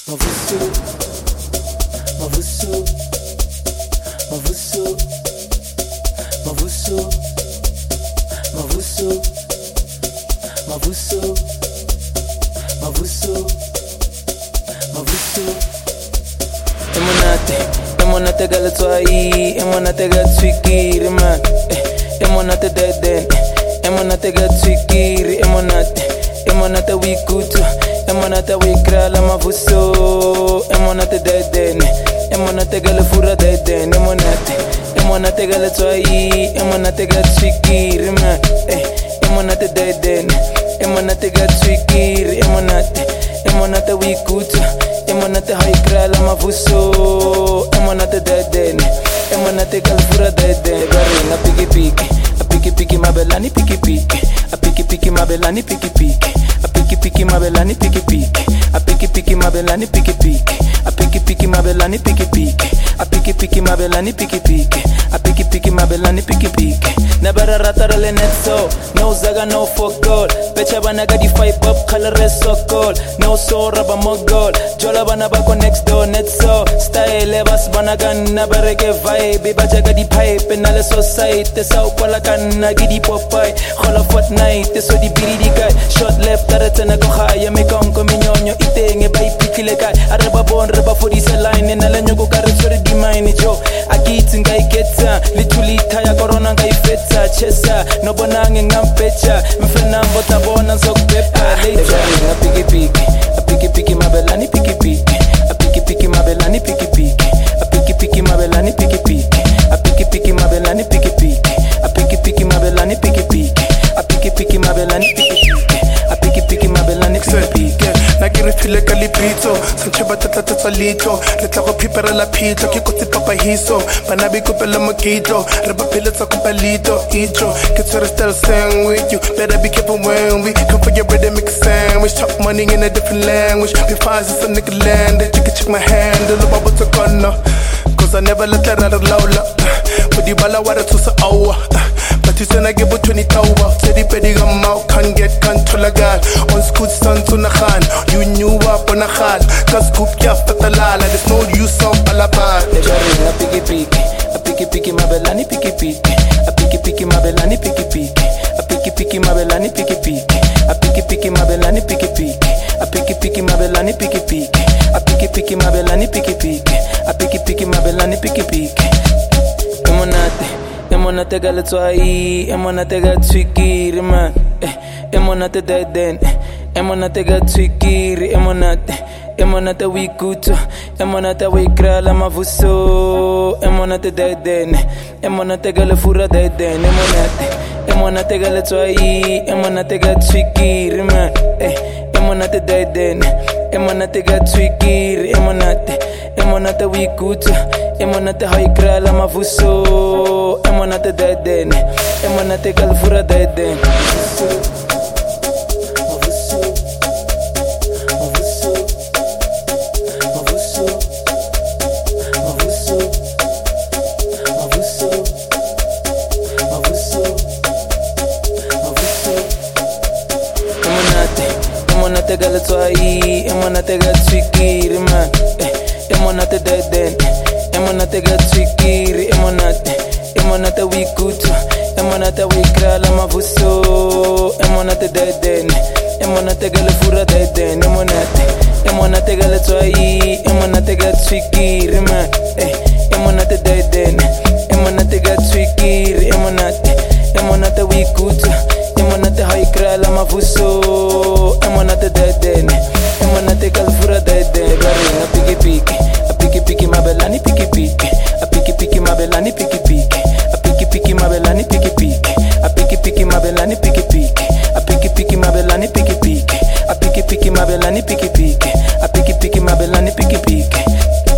Mavuso, Mavuso, Mavuso, Mavuso, Mavuso, Mavuso, Mavuso, Mavuso. Emonate galatwai, emonate gatswikiri man. Emonate deden, emonate gatswikiri, emonate wikutu, emonate wikrala mavuso, emonate deden, emonate galafura deden, emonate galatwai, emonate gatswikiri man. Emonate deden, emonate gatswikiri, emonate wikutu, emonate haikrala mavuso, emonate deden, emonate galafura deden. Garina piki piki, a piki piki mabelani piki piki, a piki piki mabelani piki piki, a piki piki mabelani piki piki, a piki piki mabelani piki piki, a piki piki mabelani piki piki, a piki piki mabelani piki piki, a piki piki mabelani piki piki. Never rather le netso, no zaga no for gold. Becha banaga di five up, color is so cold. No so raba mogol, jola banaba ko next door netso. Style bas banaga never ke vibe, bajaga di pipe na le society. Sa ukwala kana gidi popeye, hola fortnight. So di biri di guy, short left taratana ko haya me konko minyonyo itenge bai pikile kai. Araba bon raba for this line na le nyoko kare sori di mine jo. Akiti ngai ketsa, literally taya corona ngai fet. Chesa, no bonange ngampecha, mfena mbota bona sokpepa later. A piki piki, a piki piki mabelani piki piki, a piki piki mabelani piki piki, a piki piki mabelani piki piki, a piki piki mabelani piki piki, a piki piki mabelani piki piki, a piki piki mabelani piki piki, a piki piki mabelani piki piki. Nagiri file kalipito, sancheba tata lito, letla go phipera la phito, ke kotsi papa hiso, banabi kopela mokito, reba pele tsa kopalito, intro, ke tsere style sang with you, better be careful when we come for your bread and make a sandwich, talk money in a different language, before it's a nigga land, you can check my handle, about to corner, cause I never let that out of Lola, for the bala water to sa hour. But you said I give 20 tower. Said the petty gum out, can't get control again. On school son to Nahan. You knew up on a hand. Cause scoop ya fatalala. There's no use of Palaban. A piki piki, a piki piki mabelani piki piki, a piki piki mabelani piki piki, a piki piki mabelani piki piki, a piki piki mabelani piki piki, a piki piki mabelani piki piki, a piki piki mabelani piki piki, a piki piki mabelani piki piki. Emonate galatwai, emonate gatswikiri man. Emonate deden, emonate gatswikiri, emonate wikutu, emonate wikrala mavuso, emonate deden, emonate galafura deden, emonate galatwai, emonate gatswikiri man. Emonate deden, emonate gatswikiri, emonate wikutu, emonate haikrala mavuso, emonate deden, emonate galafura deden. Emonate galatwai, emonate gatswikiri man. Emonate deden, emonate gatswikiri, emonate wikutu, emonate wikrala mavuso, emonate deden, emonate galafura deden, emonate galatwai, emonate gatswikiri man. Emonate deden, emonate gatswikiri, emonate wikutu, emonate haikrala mavuso, emonate deden, emonate galafura deden. Garina piki piki, a piki piki mabelani piki piki, a piki piki mabelani piki piki, a piki piki mabelani piki piki, a piki piki mabelani piki piki, a piki piki mabelani piki piki, a piki piki mabelani piki piki, a piki piki mabelani piki piki.